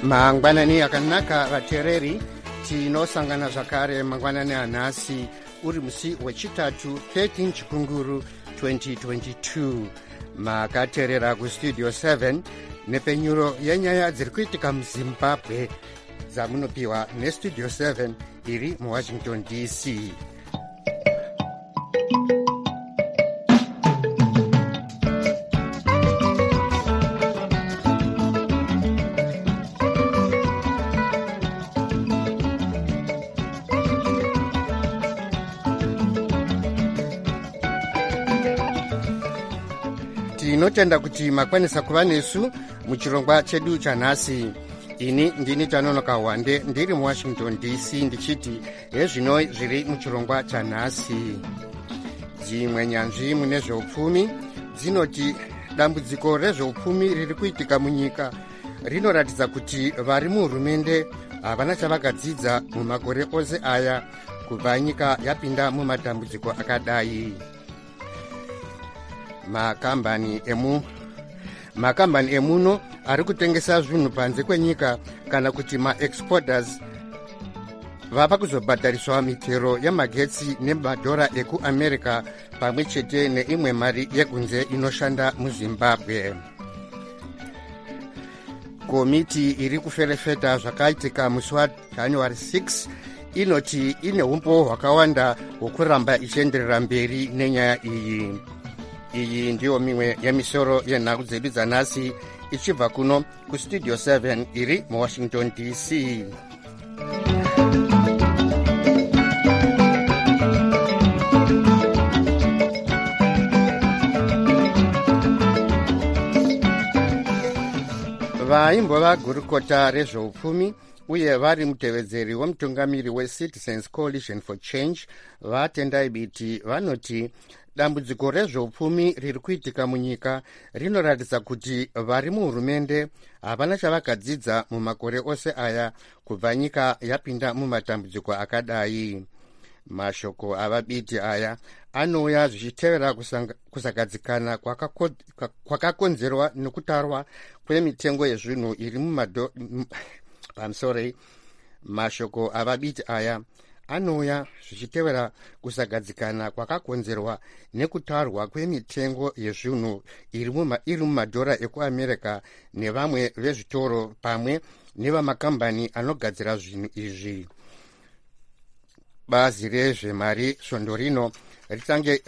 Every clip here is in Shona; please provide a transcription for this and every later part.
mangwanani akanaka vateereri, tinosangana zvakare mangwanani anhasi uri musi wechitatu 13 chikunguru 2022. makateerera kustudio 7 nepenyuro yenyaya dziri kuitika muzimbabwe dzamunopiwa nestudio 7 iri muwashington dc. tinotenda kuti makwanisa kuva nesu muchirongwa chedu chanhasi. ini ndini Tanonoka Wande ndiri muwashington dc ndichiti hezvino zviri muchirongwa chanhasi. dzimwe nyanzvi mune zveupfumi dzinoti dambudziko rezveupfumi riri kuitika munyika rinoratidza kuti vari muhurumende havana chavakadzidza mumakore ose aya kubva nyika yapinda mumadambudziko akadai. makambani emuno ari kutengesa zvinhu panze kwenyika kana kuti maexporters vava kuzobhadhariswa mitero yemagetsi nemadhora ekuamerica pamwe chete neimwe mari yekunze inoshanda muzimbabwe. komiti iri kuferefeta zvakaitika musi waJanuary 6 inoti ine umbo hwakawanda hwokuramba ichienderera mberi nenyaya iyi. iyi ndiyo mimwe yemisoro yenhau dzedu dzanhasi ichibva kuno kustudio 7 iri muwashington dc. vaimbova gurukota rezveupfumi uye vari mutevedzeri wemutungamiri weCitizens Coalition for Change vatendai biti vanoti dambudziko rezveupfumi riri kuitika munyika rinoratidza kuti vari muhurumende havana chavakadzidza mumakore ose aya kubva nyika yapinda mumatambudziko akadai. mashoko avabiti aya anouya zvichitevera kusagadzikana kwakakonzerwa nekutarwa kwemitengo yezvinhu iri mashoko avabiti aya anouya zvichitevera kusagadzikana kwakakonzerwa nekutarwa kwemitengo yezvinhu iri mumadhora ekuamerica nevamwe vezvitoro pamwe nevamakambani anogadzira zvinhu izvi. bazi rezvemari svondo rino ritange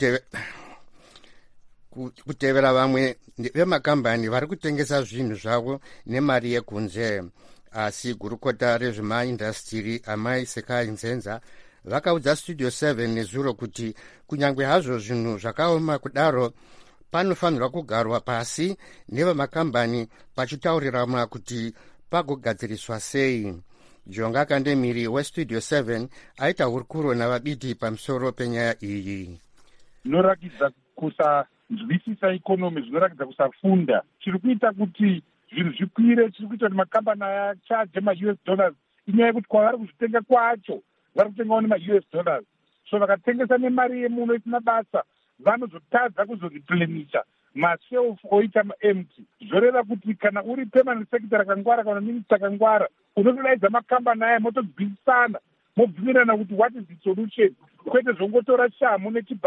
kutevera vamwe vemakambani vari kutengesa zvinhu zvavo nemari yekunze. asi gurukota rezvemaindastiri amai Sekai Nzenza vakaudza studio 7 nezuro kuti kunyange hazvo zvinhu zvakaoma kudaro panofanirwa kugarwa pasi nevamakambani pachitaurirana kuti pagogadziriswa sei. jonga kandemiri westudio 7 aita hurukuro navabiti pamusoro penyaya iyi. zvinorakidza kusanzwisisa ikonomi, zvinorakidza kusafunda. chiri kuita kuti zvinhu zvikwire, chiri kuita kuti makambani achaje maUS dollars inyaya yekuti kwavari kuzvitenga kwacho vari kutengawo nemaUS dollars. so vakatengesa nemari yemuno isina basa vanozotadza kuzoriplenisha mashelf oita maempty. zvoreva kuti kana uri permanent secretary akangwara kana minister akangwara unotodaidza makambani aya motobvisana mobvumirana kuti what is the solution, kwete zvongotora shamu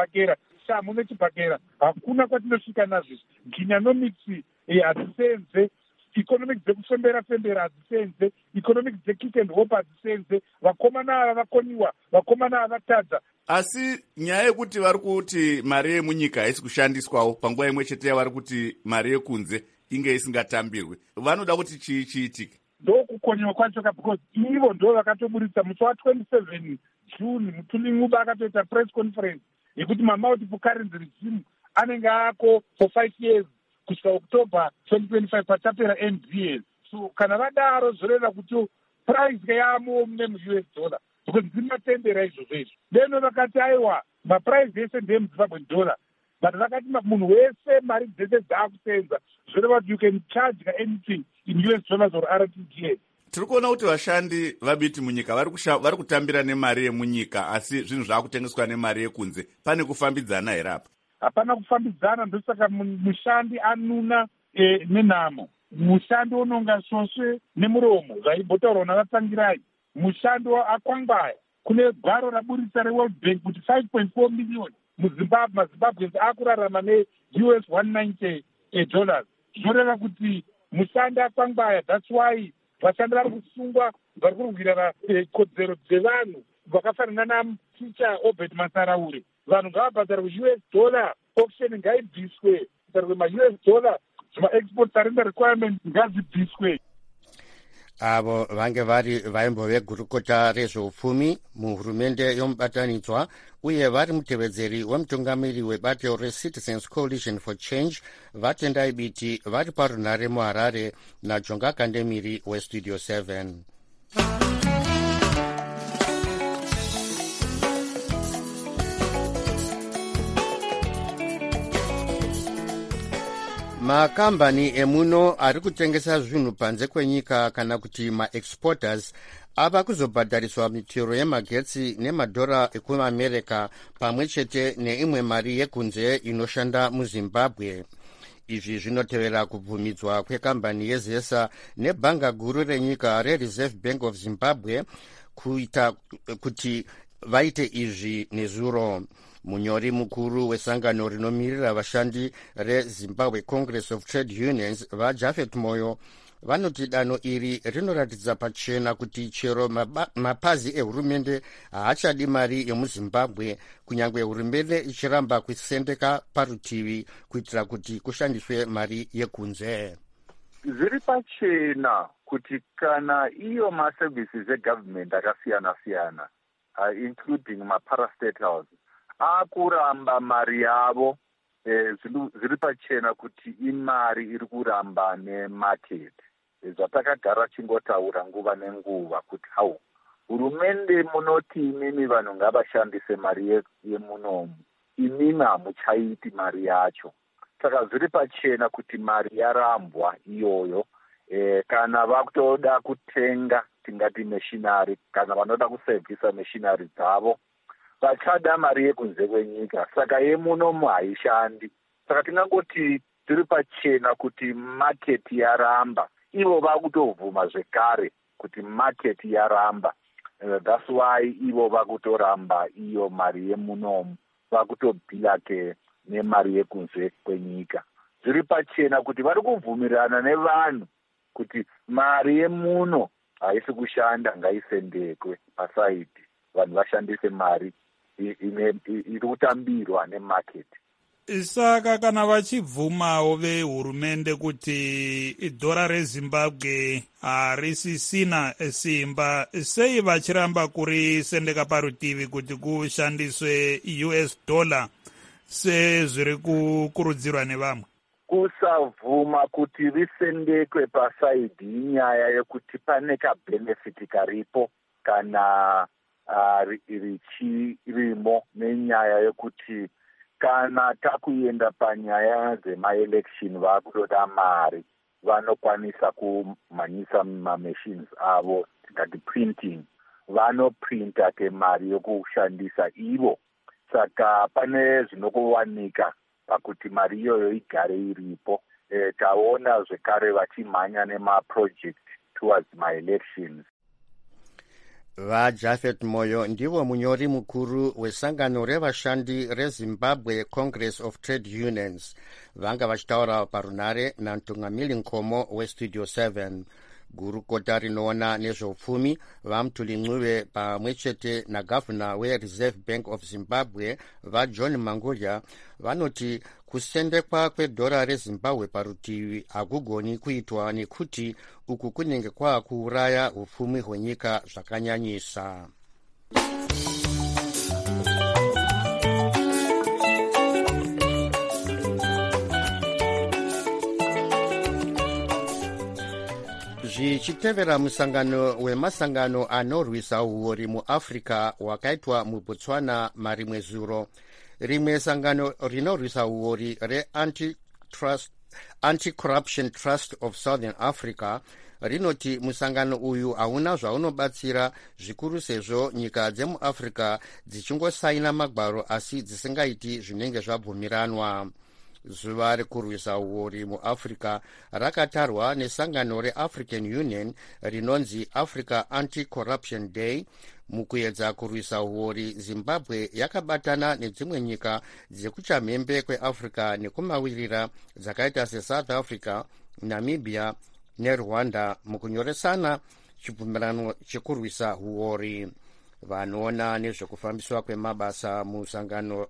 nechibhakera. hakuna kwatinosvika nazvo. ginyanomics hadzisenze, economics dzekufembera hadzisenze, economics dzekick and hope hadzisenze. vakomana ava vakoniwa, vakomana ava vatadza. asi nyaya yekuti vari kuti mari yemunyika haisi kushandiswawo panguva imwe chete yavari kuti mari yekunze inge isingatambirwi, vanoda kuti chiitike. ndokukonyiwa kwacho because ivo ndo vakatoburitsa musi wa27 June Muthulinguba akatoita press conference yekuti multiple currency regime anenge ako for 5 years kusvika October 2025 pachapera MDS. so kana vadaro zvoreva kuti price yamo nemuUS dollar because ndimatendera izvozvo izvo. Deno vakati aiwa maprice ese ndemuZimbabwe dollar, but vakati munhu wese mari dzese dzaakusenza zvoreva kuti you can charge anything in US dollars or RTGS. tiri kuona kuti vashandi vabiti munyika vari kutambira nemari yemunyika asi zvinhu zvaakutengeswa nemari yekunze. pane kufambidzana here apa? hapana kufambidzana, ndosaka mushandi anuna nenhamo. mushando unonga svosve nemuromo zvaimbotaurwa navapangirai, mushando akwangwaya kune gwaro raburitsa reworld bank kuti 5.4 miliyoni mazimbabweans akurarama neUS $190 zvinoreva kuti mushando akwangwaya. That's why vashandi vari kusungwa vari kurwira kodzero dzevanhu vakafanana namuticha Obed Masaraure. Vanhu ngavabhadharwe $, auction ngaibviswe, bhadharwe $, zvima-export surrender requirement ngazibviswe. avo vange vari vaimbove gurukota rezveupfumi muhurumende yomubatanidzwa uye vari mutevedzeri wemutungamiri webato reCitizens Coalition for Change vatendai biti vari parunhare muHarare naJonga Kandemiri weStudio 7. makambani emuno ari kutengesa zvinhu panze kwenyika kana kuti maexporters ava kuzobhadhariswa mitero yemagetsi nemadhora ekuamerica pamwe chete neimwe mari yekunze inoshanda muzimbabwe. Izvi zvinotevera kubvumidzwa kwekambani yezesa nebhanga guru renyika reReserve Bank of Zimbabwe kuita kuti vaite izvi nezuro. Munyori mukuru wesangano rinomirira vashandi reZimbabwe Congress of Trade Unions vaJafet Moyo vanoti dano iri rinoratidza pachena kuti chero mapazi ehurumende haachadi mari yemuzimbabwe kunyange hurumende ichiramba kusendeka parutivi kuitira kuti kushandiswe mari yekunze. Zviri pachena kuti kana iyo maservices egovernment akasiyana siyana including maparastatals akuramba mari yavo, zviri pachena kuti imari iri kuramba nemarket. Zvatakagara chingotaura nguva nenguva kuti hau hurumende munoti imimi vanhu ngavashandise mari yemunomu, imimi hamuchaiti mari yacho. Saka zviri pachena kuti mari yarambwa iyoyo. Kana vakutoda kutenga tingati machinery, kana vanoda kusevhisa machinery dzavo vachada mari yekunze kwenyika, saka yemunomu haishandi. Saka tingangoti tiri pachena kuti market yaramba, ivo vakutovhuma zvekare kuti market yaramba. That's why ivo vakutoramba iyo mari yemunomu, vakutobhila ke nemari yekunze kwenyika. Zviri pachena kuti vari kubvumirana nevanhu kuti mari yemuno haisi kushanda, ngaisendekwe pasaidi, vanhu vashandise mari iri kutambirwa nemarket. Saka kana vachibvumawo vehurumende kuti dhora reZimbabwe harisisina simba, sei vachiramba kurisendeka parutivi kuti kushandiswe $, sezviri kukurudzirwa nevamwe? Kusavhuma kuti risendekwe pasaidi inyaya yekuti pane kabenefiti karipo kana richirimo, nenyaya yekuti kana takuenda panyaya dzemaelection vakutoda mari, vanokwanisa kumhanyisa mamachines avo, tingati printing, vanoprinta ke mari yokushandisa ivo. Saka pane zvinokuwanika pakuti mari iyoyo igare iripo. Taona zvekare vachimhanya nemaproject towards my elections. vaJafet Moyo ndivo munyori mukuru wesangano revashandi reZimbabwe Congress of Trade Unions vanga vachitaura parunhare naMtungamiri Nkomo weStudio 7. Gurukota rinoona nezveupfumi vaMutuli Ncube pamwe chete nagavhuna weReserve Bank of Zimbabwe vaJohn Mangudya vanoti kusendekwa kwedhora reZimbabwe parutivi hakugoni kuitwa nekuti uku kunenge kwaakuuraya upfumi hwenyika zvakanyanyisa. Zvichitevera musangano wemasangano anorwisa uori muAfrica wakaitwa muBotswana marimwe zuro, rimwe sangano rinorwisa uori Anti-Corruption Trust of Southern Africa rinoti musangano uyu hauna zvaunobatsira zvikuru sezvo nyika dzemuAfrica dzichingosaina magwaro asi dzisingaiti zvinenge zvabvumiranwa. zuva rekurwisa uori muafrica rakatarwa nesangano reafrican union rinonzi Africa Anti-Corruption Day. Mukuedza kurwisa uori, Zimbabwe yakabatana nedzimwe nyika dzekuchamhembe kweafrica nekumawirira dzakaita seSouth Africa, Namibia neRwanda mukunyoresana chibvumirano chekurwisa uori. Vanoona nezvekufambiswa kwemabasa musangano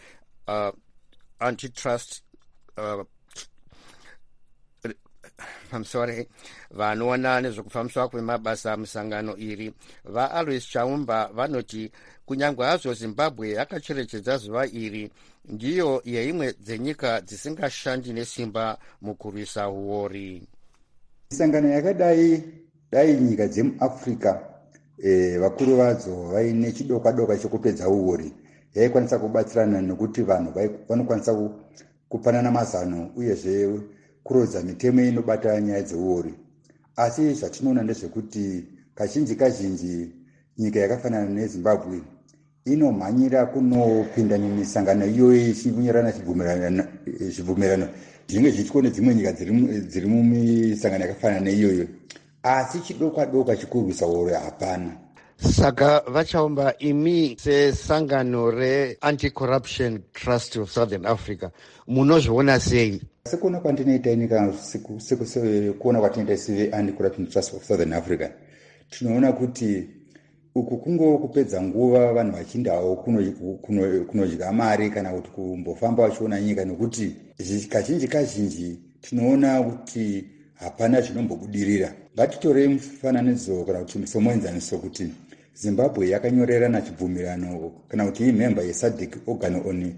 vanoona nezvekufambiswa kwemabasa musangano iri vaAlois Chaumba vanoti kunyange hazvo Zimbabwe yakacherechedza zuva iri, ndiyo yeimwe dzenyika dzisingashandi nesimba mukurwisa uori. Misangano yakadai nyika dzemuAfrica vakuru vadzo vaine chidokwa chekupedza uori yaikwanisa kubatsirana nekuti vanhu vanokwanisa kupanana mazano uyezve kurodza mitemo inobata nyaya dzeuori. Asi zvatinoona ndezvekuti kazhinji nyika yakafanana neZimbabwe inomhanyira kunopinda mumisangano iyoyo ichinyerana chibvumirano zvinenge zvichitwa nedzimwe nyika dziri mumisangano yakafanana neiyoyo, asi chidokwa chikurwisa uori hapana. Saka Vachaumba, imi sesangano re-Anti-Corruption Trust of Southern Africa munozviona sei? Sekuona kwandinoita inika sekuona kwatinoita sive Anti-Corruption Trust of Southern Africa, tinoona kuti uku kungo kupedza nguva vanhu vachindawo kunodya mari kana kuti kumbofamba vachiona nyika, nekuti kazhinji tinoona kuti hapana zvinombobudirira. Ngatitorei mufananidzo kana kuti somuenzaniso kuti Zimbabwe yakanyorerana chibvumirano kana kuti imhemba yeSADC Organ on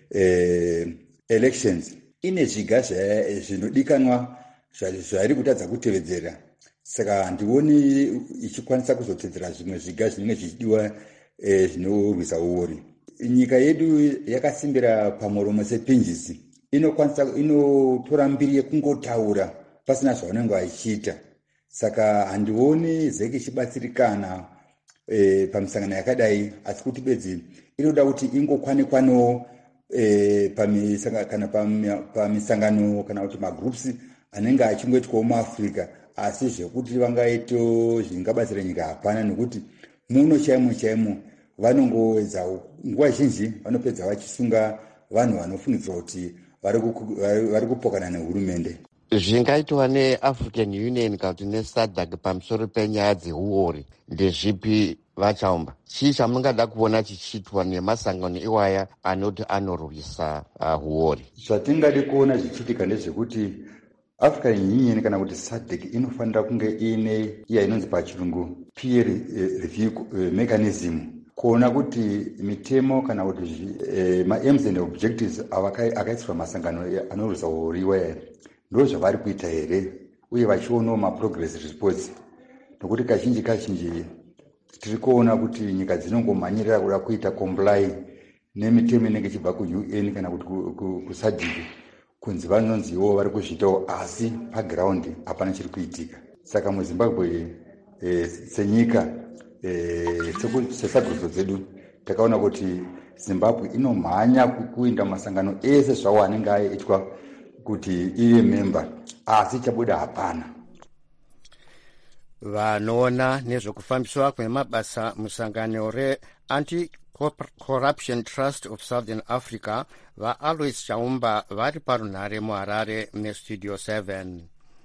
Elections ine zviga zvinodikanwa zvairi kutadza kutevedzera. Saka handioni ichikwanisa kuzotedzera zvimwe zviga zvinenge zvichidiwa zvinorwisa uori. Nyika yedu yakasimbira pamuromo sepinjisi, inotora mbiri yekungotaura pasina zvavanenge vachiita. Saka handioni ZEC ichibatsirikana pamisangano yakadai, asi kuti bedzi inoda kuti ingokwanekwano pamisangano kana kuti magroups anenge achingoitwawo muAfrica, asi zvekuti vangaito zvingabatsira nyika hapana, nekuti muno chaimo vanongowedza nguva zhinji vanopedza vachisunga vanhu vanofungidzwa kuti vari kupokana nehurumende. Zvingaitwa neAfrican Union kana kuti neSADC pamusoro penyaya dzeuori ndezvipi Vachaumba? Chii chamungada kuona chichiitwa nemasangano iwaya anoti anorwisa uori? Zvatingade kuona zvichiitika ndezvekuti African Union kana kuti SADC inofanira kunge ine iya inonzi pachirungu peer review mechanism, kuona kuti mitemo kana kuti ma-aims and objectives akaiswa masangano anorwisa uori iwaya ndo zvavari kuita here, uye vachionawo ma-progress reports, nokuti kazhinji tiri kuona kuti nyika dzinongomhanyirira kuda kuita comply nemitemo inenge ichibva kuUN kana kuti kuSADC kunzi vanonziwo vari kuzviitawo, asi paground hapana chiri kuitika. Saka muZimbabwe senyika sesagurudzo dzedu takaona kuti Zimbabwe inomhanya kuinda masangano ese zvawo anenge aitwa kuti ive memba, asi chabuda hapana. Vanoona nezvekufambiswa kwemabasa musangano re-Anti-Corruption Trust of Southern Africa vaAlois Chaumba vari parunhare muHarare neStudio 7.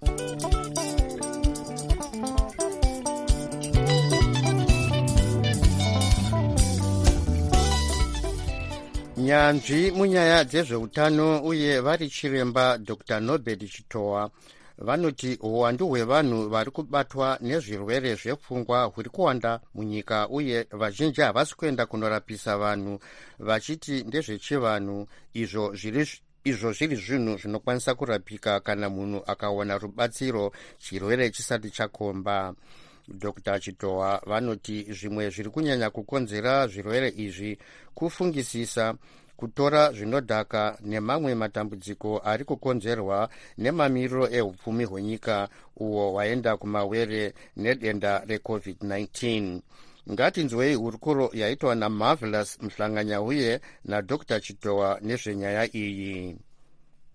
Nyanzvi munyaya dzezveutano uye vari chiremba Dr. Norbert Chitoa vanoti uwandu hwevanhu vari kubatwa nezvirwere zvepfungwa huri kuwanda munyika, uye vazhinji havasi kuenda kunorapisa vanhu vachiti ndezvechivanhu, izvo zviri zvinhu zvinokwanisa kurapika kana munhu akawana rubatsiro chirwere chisati chakomba. Dr. Chitoa vanoti zvimwe zviri kunyanya kukonzera zvirwere izvi kufungisisa, kutora zvinodhaka nemamwe matambudziko ari kukonzerwa nemamiriro ehupfumi hwenyika uwo waenda kumawere nedenda reCovid-19. Ngatinzwei hurukuro yaitwa naMarvelous Mhlanganyauye naDr. Chitoa nezvenyaya iyi.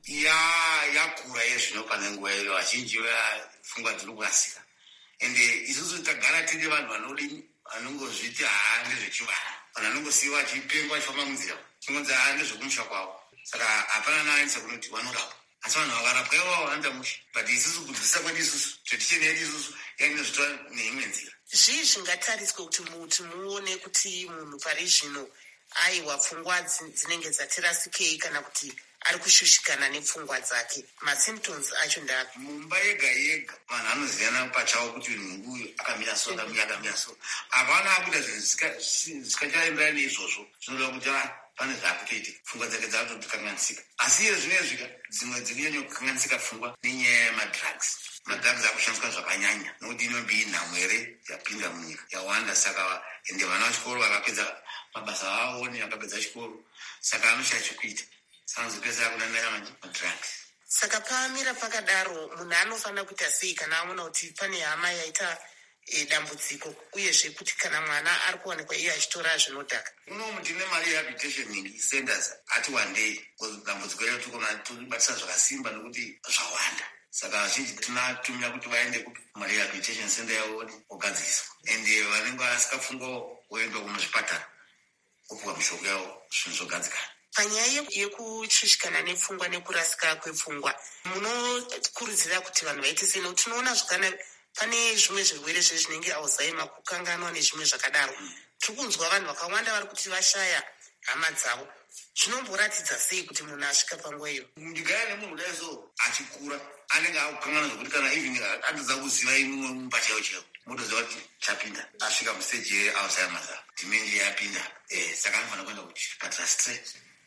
yakura yezvino pane nguva iyo vazhinji vapfungwa dziri kurasika ende isusu tagara tiri vanhu vanongozviti ndezvechivana vanhu vanongosiyiwa vachipengwa vachifamba munzira chingonzi ndezvekumusha kwavo saka hapana naanisa kunoti vanorapwa asi vanhu vakarapwa ivavo vanza musha but isusu kunzwisisa kwedu isusu tradition yedu isusu yainozvitwa neimwe nzira. Zvii zvingatariswe kuti muone kuti munhu pari zvino aiwa pfungwa dzinenge dzatirasikei kana kuti ari kushushikana nepfungwa dzake? Masymptoms acho ndaka mumba yega yega vanhu vanoziyana pachavo kuti nhungu akamira so akamira so hapana akuita zvinhu zvisikachaenderani neizvozvo zvinoda kuti pane zvaakutoita pfungwa dzake dzakutokanganisika asi iye zvinezvika dzimwe dzirinyanya kukanganisika pfungwa nenyaya yemadrugs akushandiswa zvakanyanya nokuti inobva inhamwere yapinda munyika yawanda saka ende vana vachikoro vakapedza mabasa avo vakapedza chikoro saka anoshaya chekuita sanozopesa kunanira manje madrugs. Saka pamira pakadaro munhu anofanira kuita sei kana aona kuti pane hama yaita dambudziko uyezve kuti kana mwana ari kuwanikwa iye achitora zvinodhaka? Unomu tine marehabilitation centers ati wandei dambudziko iro tiribatisa zvakasimba nokuti zvawanda saka vazhinji tinatumira kuti vaende kumarehabilitation center yavo ogadziswa ende vanenge vasikapfungwawo voendwa kumuzvipatara opuwa mishonga yavo zvinhu zvogadzikana. Panyaya yekushushikana nepfungwa nekurasika kwepfungwa munokurudzira kuti vanhu vaite sei? Nokuti tinoona zvakana pane zvimwe zvirwere zvinenge Alzheimer, kukanganwa nezvimwe zvakadaro. Tiri kunzwa vanhu vakawanda vari kuti vashaya hama dzavo. Zvinomboratidza sei kuti munhu asvika panguva iyo? Ndigaya nemunhu kudai so achikura anenge akukangana zvokuti kana even atodza kuziva imwe mupachayo chaiwo motoziva kuti chapinda asvika musteji yealzheimer dementia yapinda saka anofanira kuenda kuchipatara straight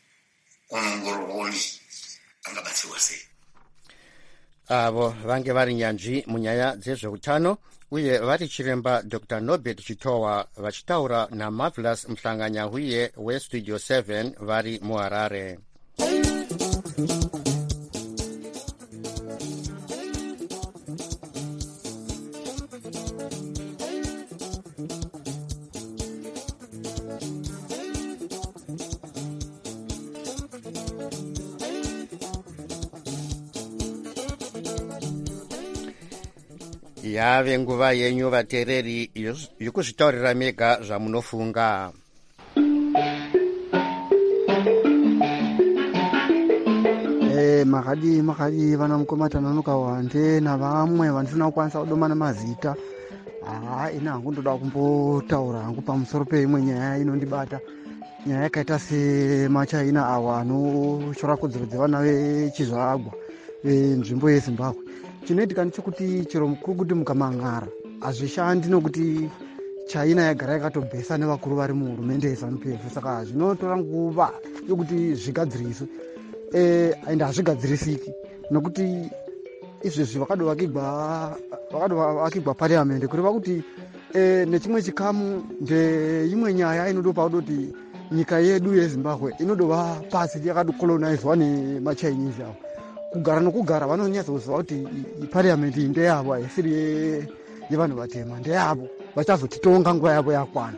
onongororwa angabatsirwa sei. avo vange vari nyanzvi munyaya dzezveutano uye vari chiremba Dr. Norbert Chitowa vachitaura naMarvelous Mhlanganya-Huye weStudio 7 vari muHarare. Yave nguva yenyu vateereri yokuzvitaurira mega zvamunofunga. makadi vana mukomatana nokawande navamwe vandifuna kukwanisa kudomana mazita. Ina hangu ndoda kumbotaura hangu pamusoro peimwe nyaya inondibata, nyaya yakaita semachaina awa anoshora kodzero dzevana vechizvagwa venzvimbo yeZimbabwe. Chinoitika ndechekuti chero mukuru kuti mukamang'ara hazvishandi nokuti China yagara yakatobhesa nevakuru vari muhurumende yeZANU-PF, saka zvinotora nguva yokuti zvigadziriswe ende hazvigadzirisiki nokuti izvezvi vakadovakigwa pariamendi kureva kuti nechimwe chikamu ndeimwe nyaya inodopa kudoti nyika yedu yeZimbabwe inodova pasi yakatokolonizwa nemachinese avo. Kugara nokugara vanonyatsa kuziva kuti pariamendi ndeyavo haisiri yevanhu vatema, ndeyavo vachazotitonga nguva yavo yakwana.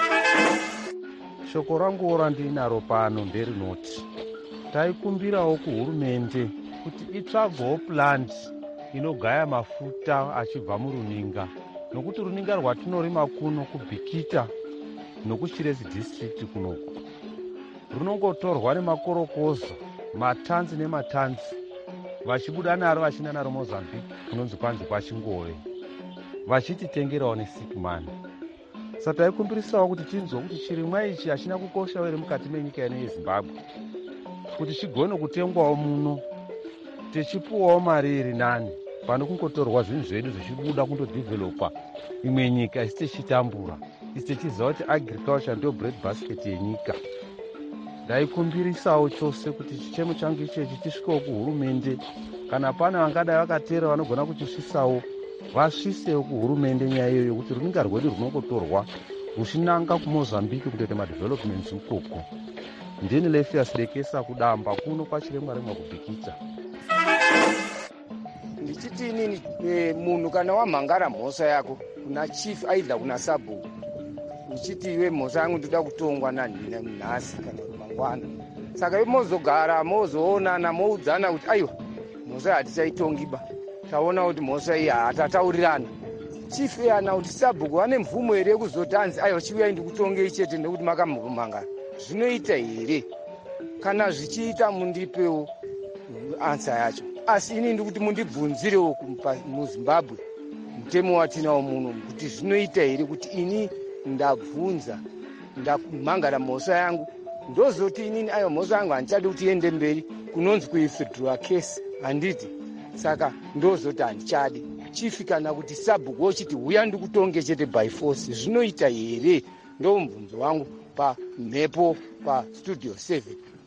Shoko rangu randinaro pano nderinoti taikumbirawo kuhurumende kuti itsvagwewo plant inogaya mafuta achibva muruninga, nokuti runinga rwatinorima kuno kubhikita nokuchirezi district kunoko runongotorwa nemakorokoza matanzi nematanzi vachibuda naro vachina naro Mozambique kunonzi kwanzi kwaChingove vachititengerawo nesikman. Saka taikumbirisawo kuti tinzwa kuti chirimwa ichi hachina kukosha here mukati menyika ino yeZimbabwe, kuti chigone kutengwawo muno tichipuwawo mari iri nani pano kungotorwa zvinhu zvedu zvichibuda kundodhivhelopa imwe nyika isi tichitambura, isi tichiziva kuti agriculture ndio bread basket yenyika. Ndaikumbirisawo chose kuti chichemo changu ichechi chisvikewo kuhurumende, kana pana vangadai vakateera vanogona kuchisvisawo vasvisewo kuhurumende nyaya iyo yokuti runinga rwedu runongotorwa ruchinanga kuMozambique kundoita madevelopments ukoko. Ndini Lefias Lekesa kudamba kuno kwachiremwa remwa kubhikita. Ndichiti inini munhu kana wamhangara mhosa yako kuna chief aidha kuna sabu uchiti iwe mhosa yangu ndoda kutongwa nanhasi kana mangwana, saka mozogara mozoonana moudzana kuti aiwa mhosva hatichaitongiba taona kuti mhosva iyi hatataurirana chifeyana kuti sabhuku vane mvumo here yekuzoti anzi aiwa chiuyai ndikutongei chete nekuti makamhurumangana zvinoita here kana zvichiita mundipewo ansa yacho asi ini ndikuti mundibvunzirewo muzimbabwe mutemo watinawo muno kuti zvinoita here kuti ini ndabvunza ndamhangara mhosva yangu ndozoti inini aiwa mhosva yangu handichadi kuti iende mberi kunonzi kuifidhura kesi handiti saka ndozoti handichadi chifi kana kuti sabhuku wochiti huya ndikutonge chete by force zvinoita here ndo mubvunzo wangu pamhepo pastudio 7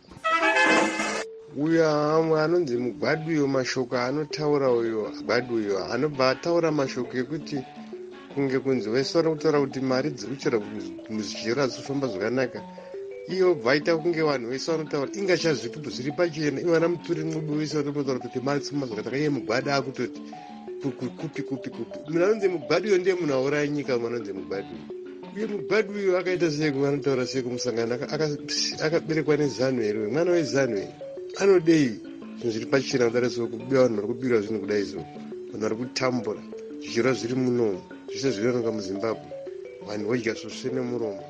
uyo anonzi mugwadi uyo mashoko anotaura uyo gwadi uyo anobva ataura mashoko ekuti kunge kunzi vaisora kutaura kuti mari dziri kuchera muzvichero hazifamba zvakanaka iyo bva aita kunge vanhu vese vanotaura ingachazvitupu zviri pachena ivana muturi ncubu vese vanotaura kuti mari dzifamba zvakanaka iye mugwadi akutoti kupi munhu anonzi mugwadi uyo ndiye munhu auraya nyika anonzi mugwadi uyo mugwadi uyo akaita seku anotaura seku musangano akaberekwa nezano here mwana wezano here anodei zvinhu zviri pachena kudare so kubiwa vanhu vari kubirwa zvinhu kudai so vanhu vari kutambura zvichirwa zviri muno zvese zvinoronga muzimbabwe vanhu vodya svosve nemuromo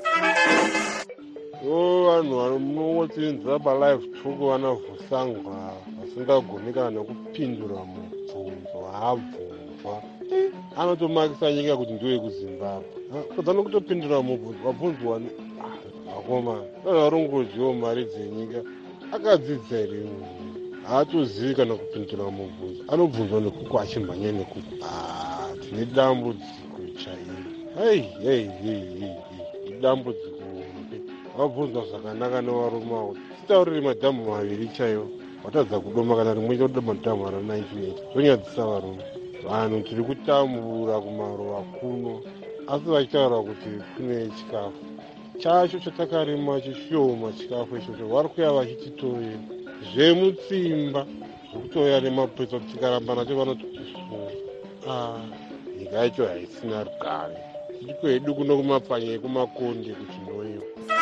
vanhu vanotinzira palive talk vanavhusangwa vasingagoni kana nekupindura mubvunzo haabvunzwa anotomakisa nyika kuti ndiwe kuzimbabwe kodza nokutopindura mubvunzo wabvunzwa akoma arongoziwo mari dzenyika akadzidza here haatozivi kana kupindura mubvunzo anobvunzwa nekuku achimhanya nekuku tine dambudziko chairo idambudziko hombe wabvunzwa zvakanaka nevarume avo titauriri madhamhu maviri chaivo watadza kudoma kana rimwe chaudoma dhamhu ra 1980 zvonyadzisa varume vanhu tiri kutambura kumaruva kuno asi vachitaura kuti kune chikafu chacho chatakarima chishoma chikafu ichocho vari kuya vachititorera zvemutsimba zvekutoya nemapwetsa kuti tikaramba nacho vanototisunga nyika yacho haisina rugare tiri kwedu kuno kumapfanya ekumakonde kuchinoiwa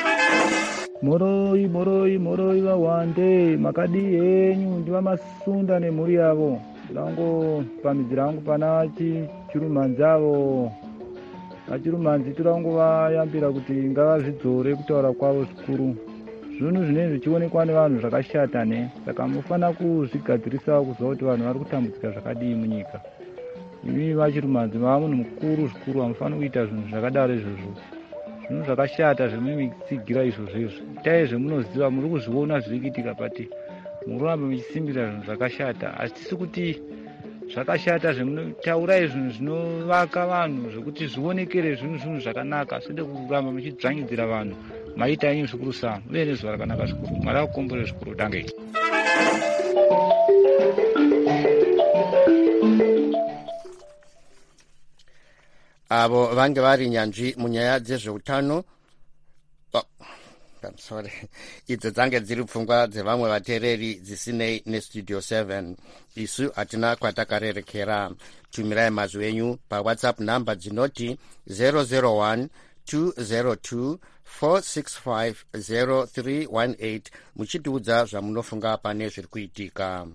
moroi vawande makadi henyu ndivamasunda nemhuri yavo ndirangopamhidzira hangu pana chirumanzi avo vachirumanzi tiranguvayambira kuti ngavazvidzore kutaura kwavo zvikuru zvinhu zvinenge zvichionekwa nevanhu zvakashata ne saka munofanira kuzvigadzirisawo kuziva kuti vanhu vari kutambudzika zvakadii munyika imi vachirumanzi mava munhu mukuru zvikuru hamufanira kuita zvinhu zvakadaro izvozvo zvinhu zvakashata zvemumitsigira izvozvo itai zvemunoziva muri kuzviona zviri kuitika pati muroramba muchisimbira zvinhu zvakashata hatisi kuti zvakashata zvemunotaurai zvinhu zvinovaka vanhu zvekuti zvionekere zvinhu zvakanaka sede kuramba muchidzvanyidzira vanhu maita enyu zvikuru sa uye nezuva rakanaka zvikuru mwari akukombore zvikuru dangei avo vange vari nyanzvi munyaya dzezveutano idzo dzange dziri pfungwa dzevamwe vateereri dzisinei nestudio 7 isu hatina kwatakarerekera tumirai mazwi enyu pawhatsapp nhamba dzinoti 001 202 465 0318 muchitiudza zvamunofunga pane zviri kuitika.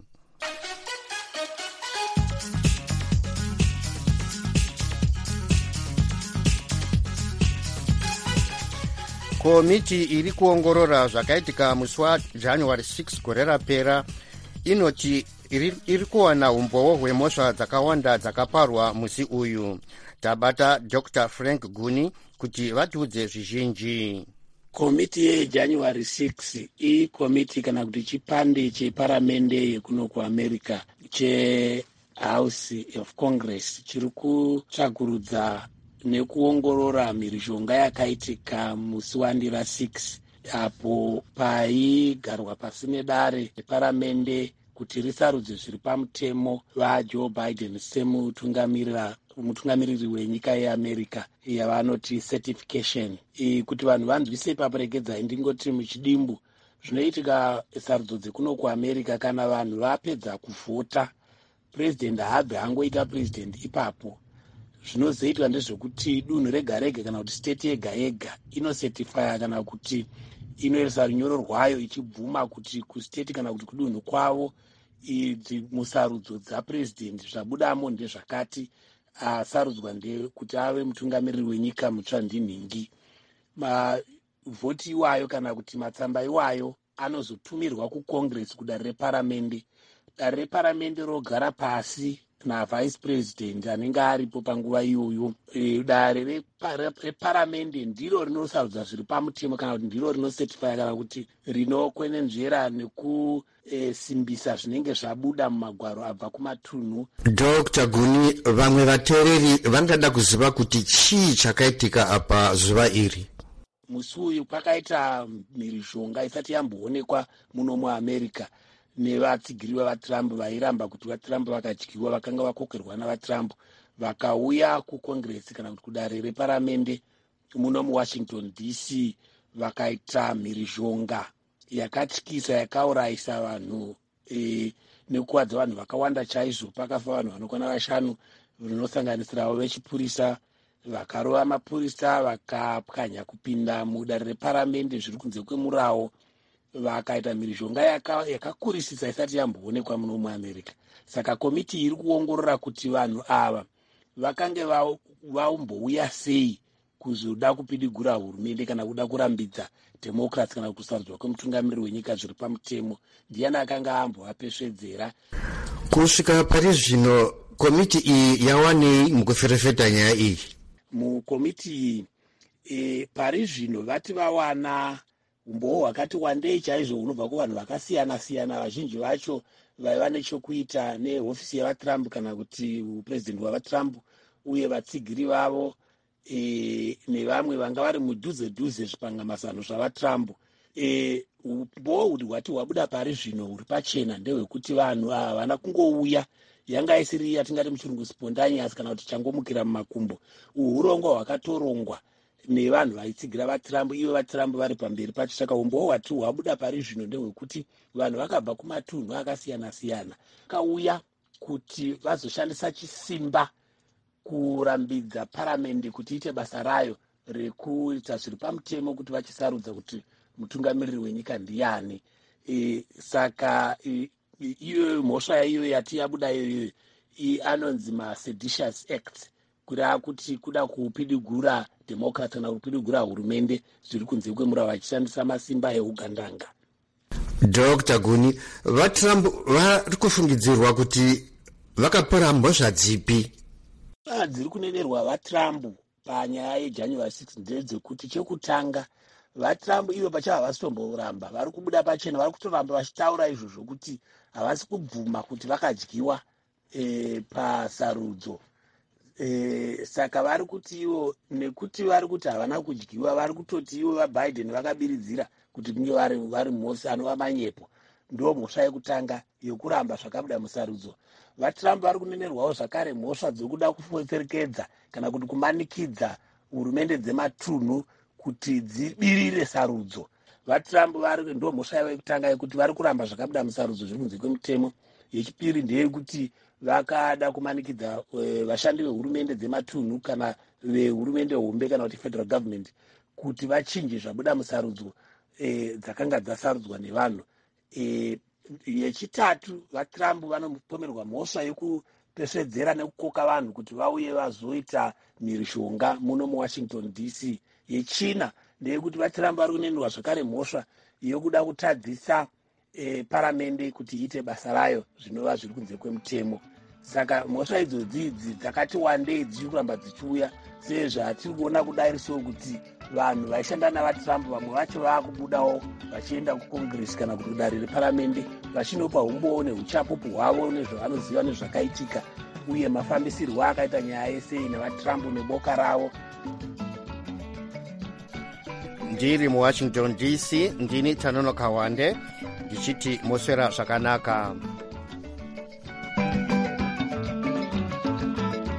komiti iri kuongorora zvakaitika musi wajanuary 6 gore rapera inoti iri kuwana umboo hwemhosva dzakawanda dzakaparwa musi uyu. Tabata Dr. Frank Guni kuti vatiudze zvizhinji. Komiti yeJanuary 6 ikomiti kana kuti chipande cheparamende yekuno kuAmerica cheHouse of Congress chiri kutsvagurudza nekuongorora mhirizhonga yakaitika musi wandira 6 apo paigarwa pasi nedare reparamende kuti risarudze zviri pamutemo vaJoe Biden semutungamiriri wenyika yeAmerica yavanoti certification kuti vanhu vanzwise papuregedzai ndingoti muchidimbu zvinoitika sarudzo dzekuno kuAmerica kana vanhu vapedza kuvhota president haabve angoita president ipapo zvinozoitwa ndezvekuti dunhu rega rega kana kuti state yega yega inocertifya kana kuti inoisa runyoro rwayo ichibvuma kuti kusiteti kana kuti kudunhu kwavo idzi musarudzo dzapurezidendi zvabudamo ndezvakati asarudzwa ndekuti ave mutungamiriri wenyika mutsva ndinhingi. Mavhoti iwayo kana kuti matsamba iwayo anozotumirwa kucongress kudare reparamende. Dare reparamende rogara pasi navice president anenge aripo panguva iyoyo. Dare reparamende ndiro rinosarudza zviri pamutemo kana kuti ndiro rinosetifya kana kuti rinokwenenzvera nekusimbisa zvinenge zvabuda mumagwaro abva kumatunhu. Dr. Guni, vamwe vateereri vangada kuziva kuti chii chakaitika apa zuva iri. Musi uyu kwakaita mhirizhonga isati yamboonekwa muno muamerica nevatsigiri vavatrump vairamba kuti vatrump vakadyiwa, vakanga vakokerwa navatrump, vakauya kucongress kana kuti kudare reparamende muno muwashington DC vakaita mhirizhonga yakatyisa yakaurayisa vanhu nekukuvadza vanhu vakawanda chaizvo. Pakafa vanhu vanokwana 5 vanosanganisirawo vechipurisa, vakarova mapurisa, vakapwanya kupinda mudare reparamende zviri kunze kwemurawo. Vakaita mhirizhonga yakakurisisa isati yamboonekwa muno muamerica. Saka komiti iri kuongorora kuti vanhu ava vakange vaumbouya sei kuzoda kupidigura hurumende kana kuda kurambidza democrats kana kusarudzwa kwemutungamiriri wenyika zviri pamutemo. Ndiani akanga ambovapesvedzera. Kusvika pari zvino komiti iyi yawanei mukuferefeta nyaya iyi? Mukomiti iyi pari zvino vati vawana umbowo hwakati wandei chaizvo hunobva kuvanhu vakasiyana-siyana. Vazhinji vacho vaiva nechokuita nehofisi yavatrump kana kuti upurezidendi hwavatrump uye vatsigiri vavo nevamwe vanga vari mudhuze zvipangamazano zvavatrump. Umbowo hwati hwabuda pari zvino huri pachena ndehwekuti vanhu ava havana kungouya yanga isiri yatingati muchirungu spontaneous kana kuti changomukira mumakumbo. Urongwa hwakatorongwa nevanhu vaitsigira vatrump, ivo vatrump vari pamberi pacho. Saka umbowo hwati hwabuda pari zvino ndehwekuti vanhu vakabva kumatunhu akasiyana-siyana vakauya kuti vazoshandisa chisimba kurambidza paramende kuti ite basa rayo rekuita zviri pamutemo kuti vachisarudza kuti mutungamiriri wenyika ndiani. Saka iyo mhosva iyo yati yabuda iyoyo anonzi maseditious act, kureva kuti kuda kupidigura democrat kana kupidigura hurumende zviri kunze kwemurawo vachishandisa masimba eugandanga. Dr. Guni, vatrump vari kufungidzirwa kuti vakapora mhosva dzipi? Dziri kunenerwa vatrump panyaya yejanuary 6 ndedzekuti chekutanga vatrump ivo pachavo havasi tomboramba, vari kubuda pachena, vari kutoramba vachitaura izvozvo kuti havasi kubvuma kuti vakadyiwa pasarudzo. Saka vari kuti ivo nekuti vari kuti havana kudyiwa, vari kutoti ivo vaBiden vakabiridzira kuti kunge vari mose anova manyepo. Ndo mhosva yekutanga yokuramba zvakabuda musarudzo. VaTrump vari kunenerwawo zvakare mhosva dzokuda kufotserekedza kana kuti kumanikidza hurumende dzematunhu kuti dzibirire sarudzo. VaTrump vari ndo mhosva yavo yekutanga yekuti vari kuramba zvakabuda musarudzo zviri kunze kwemutemo. Yechipiri ndeyekuti vakada kumanikidza vashandi vehurumende dzematunhu kana vehurumende hombe kana kuti federal government kuti vachinje zvabuda musarudzo dzakanga dzasarudzwa nevanhu. Yechitatu vaTrump vanopomerwa mhosva yekupesvedzera nekukoka vanhu kuti vauye vazoita mhirizhonga muno muWashington DC. Yechina ndeyekuti vaTrump vari kunenerwa zvakare mhosva yokuda kutadzisa paramende kuti iite basa rayo zvinova zviri kunze kwemutemo. Saka mhosva idzodzi dzakati wandei dzichiri kuramba dzichiuya sezvatiri kuona kudai so kuti vanhu vaishanda navaTrump vamwe vacho vaakubudawo vachienda kucongress kana kuti kudare reparamende vachinopa umbowo neuchapupu hwavo nezvavanoziva nezvakaitika uye mafambisirwo akaita nyaya yesei navaTrump neboka ravo. Ndiri muWashington DC, ndini Tanono Kawande, ndichiti moswera zvakanaka.